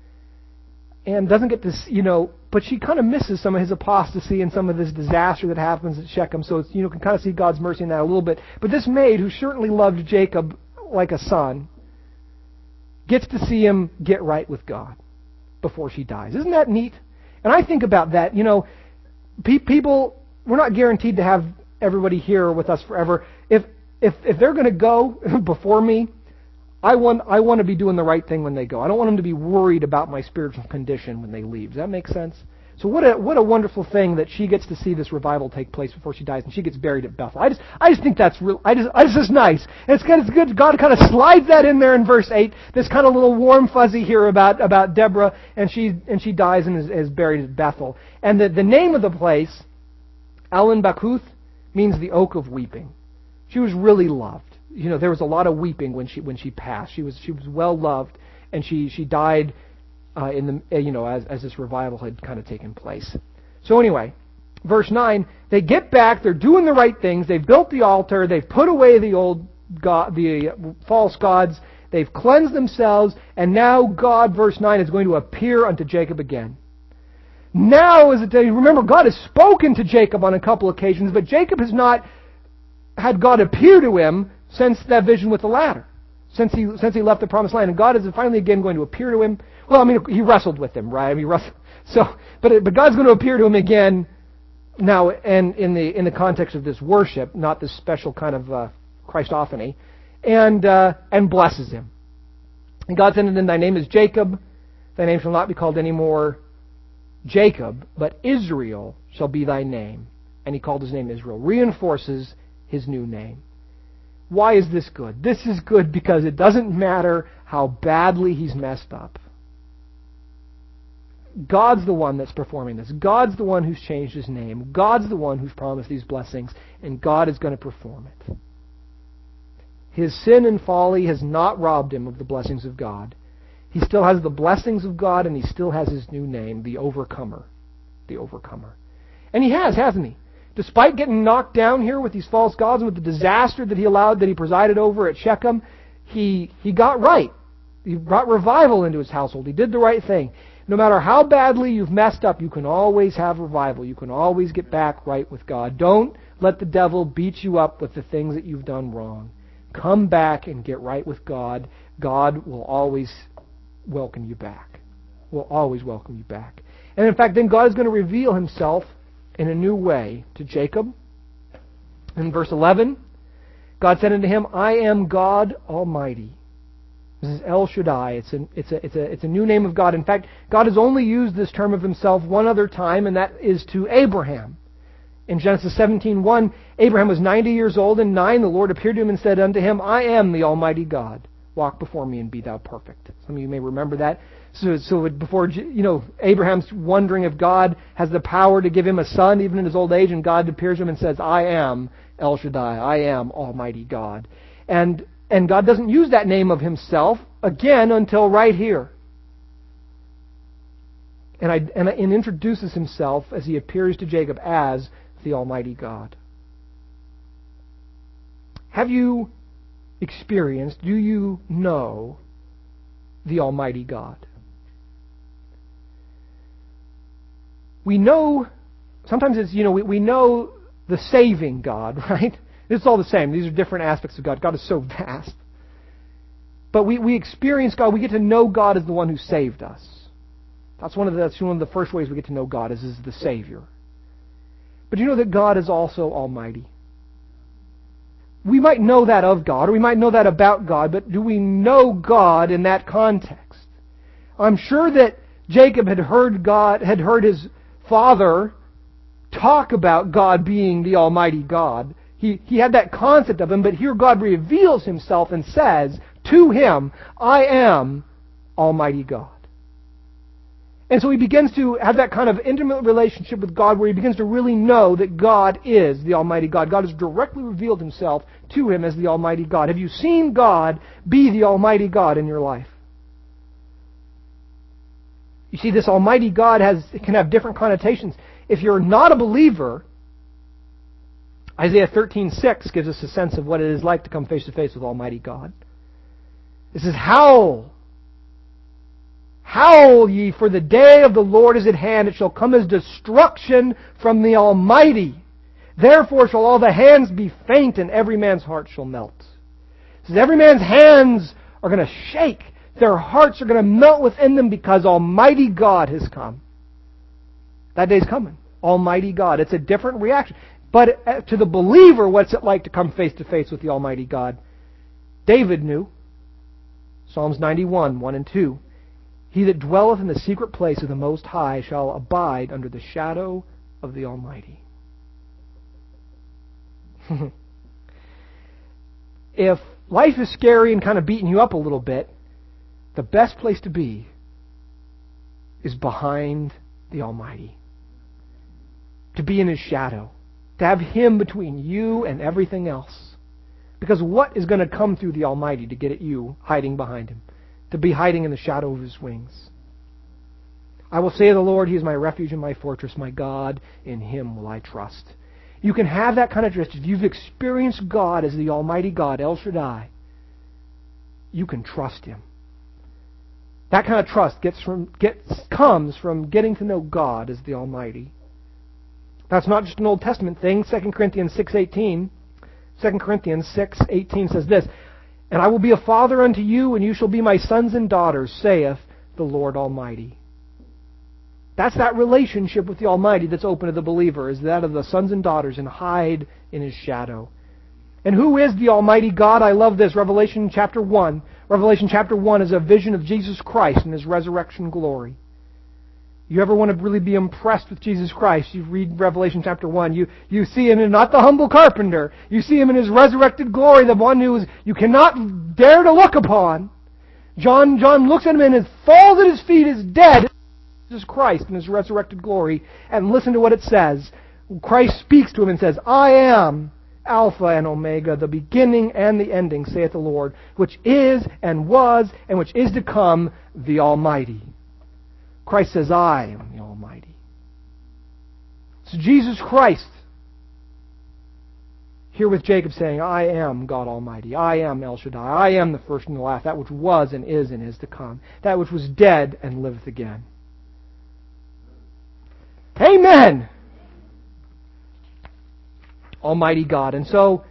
and doesn't get to, but she kind of misses some of his apostasy and some of this disaster that happens at Shechem. So it's, can kind of see God's mercy in that a little bit. But this maid, who certainly loved Jacob like a son, gets to see him get right with God before she dies. Isn't that neat? And I think about that. People, we're not guaranteed to have everybody here with us forever. If they're going to go before me, I want to be doing the right thing when they go. I don't want them to be worried about my spiritual condition when they leave. Does that make sense? So what a wonderful thing that she gets to see this revival take place before she dies, and she gets buried at Bethel. I just think that's real. It's just nice. And it's good. God kind of slides that in there in verse 8. This kind of little warm fuzzy here about Deborah, and she dies and is buried at Bethel. And the name of the place, Allon Bachuth, means the oak of weeping. She was really loved. There was a lot of weeping when she passed. She was well loved, and she died as this revival had kind of taken place. So anyway, verse 9, they get back, they're doing the right things, they've built the altar, they've put away the old god, the false gods, they've cleansed themselves, and now God, verse 9, is going to appear unto Jacob again. Now is the day. Remember, God has spoken to Jacob on a couple occasions, but Jacob has not had God appear to him since that vision with the ladder, since he left the Promised Land. And God is finally again going to appear to him. Well, I mean, he wrestled with him, right? I mean, but God's going to appear to him again now, and in the context of this worship, not this special kind of Christophany, and blesses him. And God said, "And thy name is Jacob; thy name shall not be called any more Jacob, but Israel shall be thy name." And he called his name Israel. Reinforces his new name. Why is this good? This is good because it doesn't matter how badly he's messed up. God's the one that's performing this. God's the one who's changed his name. God's the one who's promised these blessings, and God is going to perform it. His sin and folly has not robbed him of the blessings of God. He still has the blessings of God, and he still has his new name, the Overcomer. The Overcomer. And he has, hasn't he? Despite getting knocked down here with these false gods and with the disaster that he presided over at Shechem, he got right. He brought revival into his household. He did the right thing. No matter how badly you've messed up, you can always have revival. You can always get back right with God. Don't let the devil beat you up with the things that you've done wrong. Come back and get right with God. God will always welcome you back. Will always welcome you back. And in fact, then God is going to reveal himself in a new way to Jacob. In verse 11, God said unto him, "I am God Almighty." This is El Shaddai. It's a new name of God. In fact, God has only used this term of himself one other time, and that is to Abraham. In Genesis 17:1, Abraham was 90 years old, and 9, the Lord appeared to him and said unto him, "I am the Almighty God. Walk before me and be thou perfect." Some of you may remember that. So before, Abraham's wondering if God has the power to give him a son even in his old age, and God appears to him and says, "I am El Shaddai. I am Almighty God." And God doesn't use that name of himself again until right here. And introduces himself as he appears to Jacob as the Almighty God. Have you experienced, do you know the Almighty God? We know, sometimes it's, we know the saving God, right? It's all the same. These are different aspects of God. God is so vast. But we experience God, we get to know God as the one who saved us. That's one of the first ways we get to know God is the Savior. But you know that God is also Almighty. We might know that of God, or we might know that about God, but do we know God in that context? I'm sure that Jacob had heard his father talk about God being the Almighty God. He had that concept of Him, but here God reveals Himself and says to him, I am Almighty God. And so he begins to have that kind of intimate relationship with God where he begins to really know that God is the Almighty God. God has directly revealed Himself to him as the Almighty God. Have you seen God be the Almighty God in your life? You see, this Almighty God can have different connotations. If you're not a believer, Isaiah 13:6 gives us a sense of what it is like to come face to face with Almighty God. It says, Howl ye, for the day of the Lord is at hand. It shall come as destruction from the Almighty. Therefore shall all the hands be faint, and every man's heart shall melt. It says, every man's hands are going to shake. Their hearts are going to melt within them because Almighty God has come. That day's coming. Almighty God. It's a different reaction. But to the believer, what's it like to come face to face with the Almighty God? David knew. Psalms 91, 1 and 2. He that dwelleth in the secret place of the Most High shall abide under the shadow of the Almighty. If life is scary and kind of beating you up a little bit, the best place to be is behind the Almighty. To be in His shadow. To have Him between you and everything else. Because what is going to come through the Almighty to get at you hiding behind Him? To be hiding in the shadow of His wings. I will say of the Lord, He is my refuge and my fortress, my God, in Him will I trust. You can have that kind of trust. If you've experienced God as the Almighty God, El Shaddai, you can trust Him. That kind of trust comes from getting to know God as the Almighty. That's not just an Old Testament thing. 2 Corinthians 6:18 says this, And I will be a father unto you, and you shall be my sons and daughters, saith the Lord Almighty. That's that relationship with the Almighty that's open to the believer, is that of the sons and daughters, and hide in His shadow. And who is the Almighty God? I love this. Revelation chapter 1. Revelation chapter 1 is a vision of Jesus Christ in His resurrection glory. You ever want to really be impressed with Jesus Christ, you read Revelation chapter 1. You see Him in not the humble carpenter. You see Him in His resurrected glory, the one who you cannot dare to look upon. John looks at Him and falls at His feet as dead. Jesus Christ in His resurrected glory. And listen to what it says. Christ speaks to him and says, I am Alpha and Omega, the beginning and the ending, saith the Lord, which is and was and which is to come, the Almighty. Christ says, I am the Almighty. So Jesus Christ, here with Jacob saying, I am God Almighty. I am El Shaddai. I am the first and the last, that which was and is to come. That which was dead and liveth again. Amen! Almighty God. And so,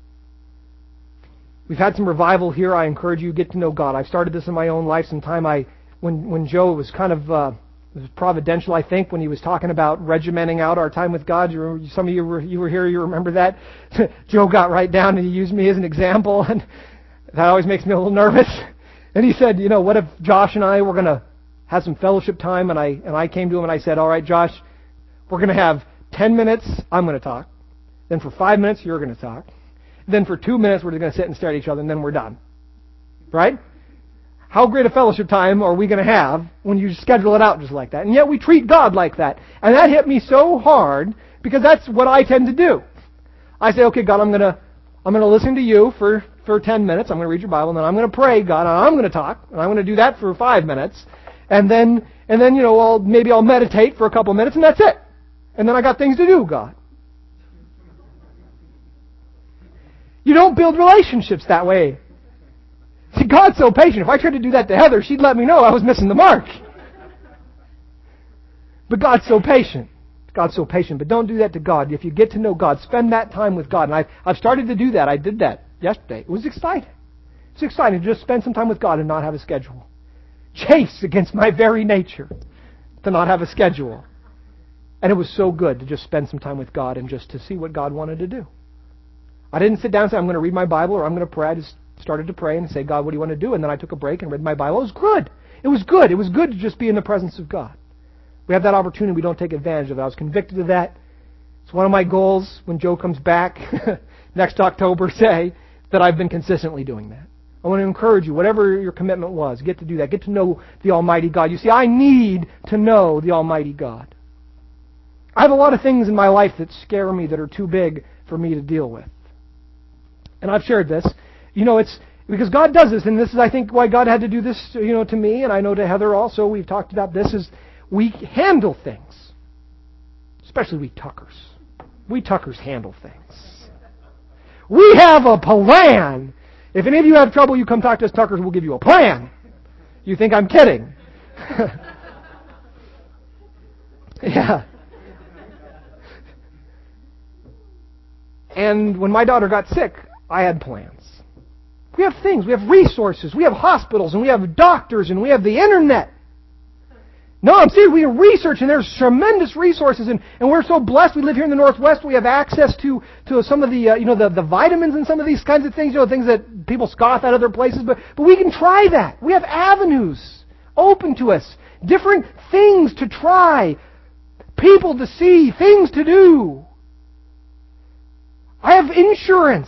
we've had some revival here. I encourage you to get to know God. I've started this in my own life. Sometime when Joe was kind of it was providential, I think, when he was talking about regimenting out our time with God. Some of you were here. You remember that? Joe got right down and he used me as an example, and that always makes me a little nervous. And he said, what if Josh and I were going to have some fellowship time? And I came to him and I said, all right, Josh, we're going to have 10 minutes. I'm going to talk. Then for 5 minutes, you're going to talk. Then for 2 minutes, we're just going to sit and stare at each other, and then we're done. Right? How great a fellowship time are we going to have when you schedule it out just like that? And yet we treat God like that. And that hit me so hard because that's what I tend to do. I say, okay, God, I'm going to listen to you for 10 minutes. I'm going to read your Bible, and then I'm going to pray, God, and I'm going to talk, and I'm going to do that for 5 minutes. And then maybe I'll meditate for a couple minutes, and that's it. And then I got things to do, God. You don't build relationships that way. See, God's so patient. If I tried to do that to Heather, she'd let me know I was missing the mark. But God's so patient. God's so patient. But don't do that to God. If you get to know God, spend that time with God. And I've started to do that. I did that yesterday. It was exciting. It's exciting to just spend some time with God and not have a schedule. Chase against my very nature to not have a schedule. And it was so good to just spend some time with God and just to see what God wanted to do. I didn't sit down and say, I'm going to read my Bible or I'm going to pray. I just started to pray and say, God, what do you want to do? And then I took a break and read my Bible. It was good. It was good. It was good to just be in the presence of God. We have that opportunity. We don't take advantage of it. I was convicted of that. It's one of my goals when Joe comes back next October, say, that I've been consistently doing that. I want to encourage you, whatever your commitment was, get to do that. Get to know the Almighty God. You see, I need to know the Almighty God. I have a lot of things in my life that scare me, that are too big for me to deal with. And I've shared this. It's because God does this, and this is, I think, why God had to do this, to me, and I know to Heather also. We've talked about this, is we handle things. Especially we Tuckers. We Tuckers handle things. We have a plan. If any of you have trouble, you come talk to us Tuckers, we'll give you a plan. You think I'm kidding. Yeah. And when my daughter got sick, I had plans. We have things. We have resources. We have hospitals, and we have doctors, and we have the internet. No, I'm serious. We have research, and there's tremendous resources, and we're so blessed. We live here in the Northwest. We have access to some of the the vitamins and some of these kinds of things. Things that people scoff at other places, but we can try that. We have avenues open to us, different things to try, people to see, things to do. I have insurance.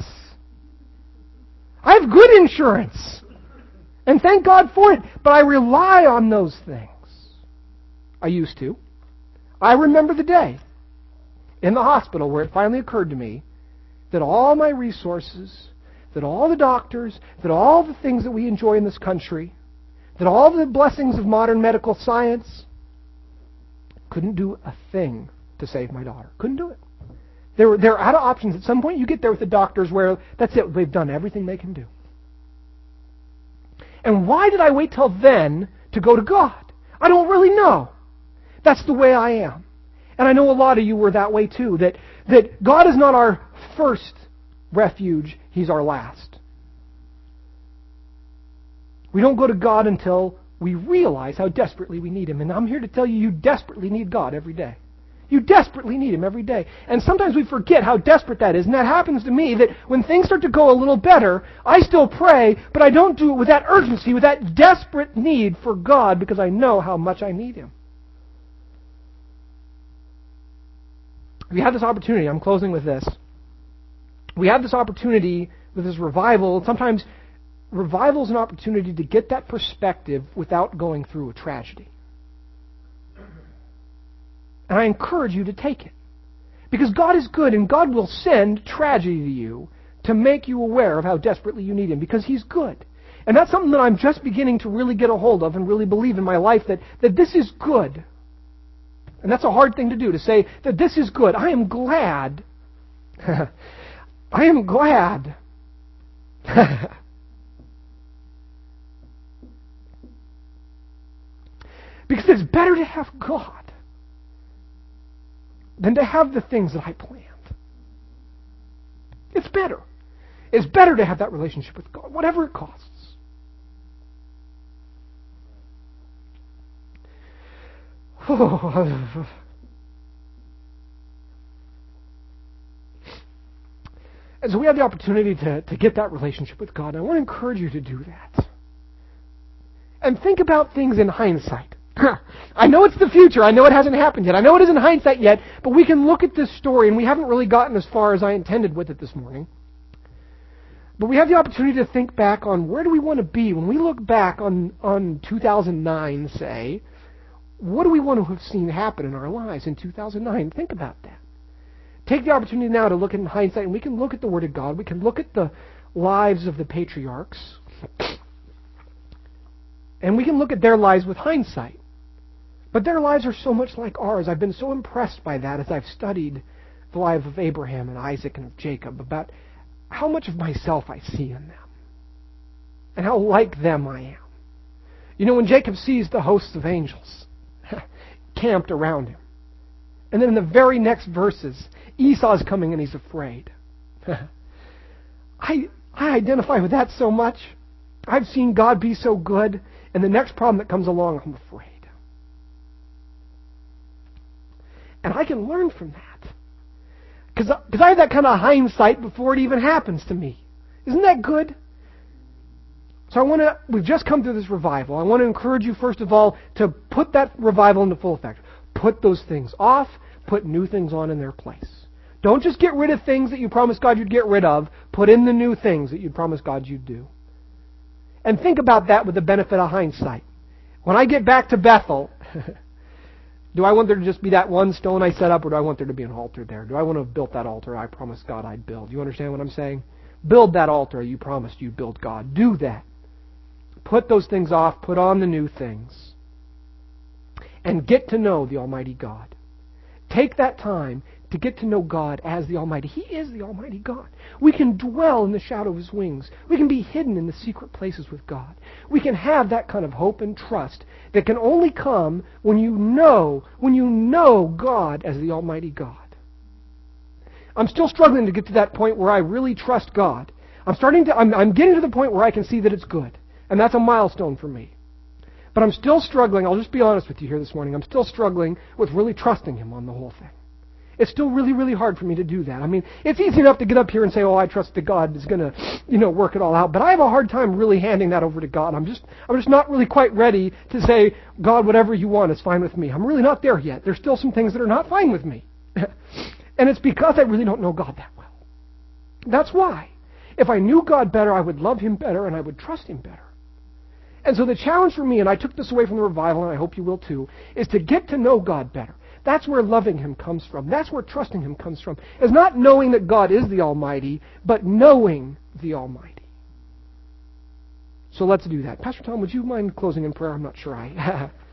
I have good insurance, and thank God for it. But I rely on those things. I used to. I remember the day in the hospital where it finally occurred to me that all my resources, that all the doctors, that all the things that we enjoy in this country, that all the blessings of modern medical science couldn't do a thing to save my daughter. Couldn't do it. They're out of options. At some point you get there with the doctors where that's it. They've done everything they can do. And why did I wait till then to go to God? I don't really know. That's the way I am. And I know a lot of you were that way too, that God is not our first refuge, He's our last. We don't go to God until we realize how desperately we need Him. And I'm here to tell you, you desperately need God every day. You desperately need Him every day. And sometimes we forget how desperate that is. And that happens to me, that when things start to go a little better, I still pray, but I don't do it with that urgency, with that desperate need for God, because I know how much I need Him. We have this opportunity. I'm closing with this. We have this opportunity with this revival. Sometimes revival is an opportunity to get that perspective without going through a tragedy. And I encourage you to take it. Because God is good, and God will send tragedy to you to make you aware of how desperately you need Him, because He's good. And that's something that I'm just beginning to really get a hold of and really believe in my life, that this is good. And that's a hard thing to do, to say that this is good. I am glad. I am glad. Because it's better to have God than to have the things that I planned. It's better. It's better to have that relationship with God, whatever it costs. And so we have the opportunity to get that relationship with God. And I want to encourage you to do that. And think about things in hindsight. I know it's the future. I know it hasn't happened yet. I know it isn't hindsight yet. But we can look at this story, and we haven't really gotten as far as I intended with it this morning. But we have the opportunity to think back on where do we want to be when we look back on 2009, say. What do we want to have seen happen in our lives in 2009? Think about that. Take the opportunity now to look in hindsight, and we can look at the Word of God. We can look at the lives of the patriarchs. And we can look at their lives with hindsight. But their lives are so much like ours. I've been so impressed by that as I've studied the life of Abraham and Isaac and of Jacob, about how much of myself I see in them. And how like them I am. You know, when Jacob sees the hosts of angels camped around him. And then in the very next verses, Esau's coming and he's afraid. I identify with that so much. I've seen God be so good, and the next problem that comes along, I'm afraid. And I can learn from that. Because I have that kind of hindsight before it even happens to me. Isn't that good? So we've just come through this revival. I want to encourage you, first of all, to put that revival into full effect. Put those things off, put new things on in their place. Don't just get rid of things that you promised God you'd get rid of. Put in the new things that you'd promised God you'd do. And think about that with the benefit of hindsight. When I get back to Bethel, do I want there to just be that one stone I set up, or do I want there to be an altar there? Do I want to have built that altar I promised God I'd build? You understand what I'm saying? Build that altar you promised you'd build God. Do that. Put those things off, put on the new things, and get to know the Almighty God. Take that time to get to know God as the Almighty. He is the Almighty God. We can dwell in the shadow of His wings. We can be hidden in the secret places with God. We can have that kind of hope and trust that can only come when you know God as the Almighty God. I'm still struggling to get to that point where I really trust God. I'm getting to the point where I can see that it's good. And that's a milestone for me. But I'm still struggling, I'll just be honest with you here this morning, I'm still struggling with really trusting Him on the whole thing. It's still really, really hard for me to do that. I mean, it's easy enough to get up here and say, oh, I trust that God is going to, work it all out. But I have a hard time really handing that over to God. I'm just not really quite ready to say, God, whatever you want is fine with me. I'm really not there yet. There's still some things that are not fine with me. And it's because I really don't know God that well. That's why. If I knew God better, I would love Him better and I would trust Him better. And so the challenge for me, and I took this away from the revival, and I hope you will too, is to get to know God better. That's where loving Him comes from. That's where trusting Him comes from. It's not knowing that God is the Almighty, but knowing the Almighty. So let's do that. Pastor Tom, would you mind closing in prayer? I'm not sure I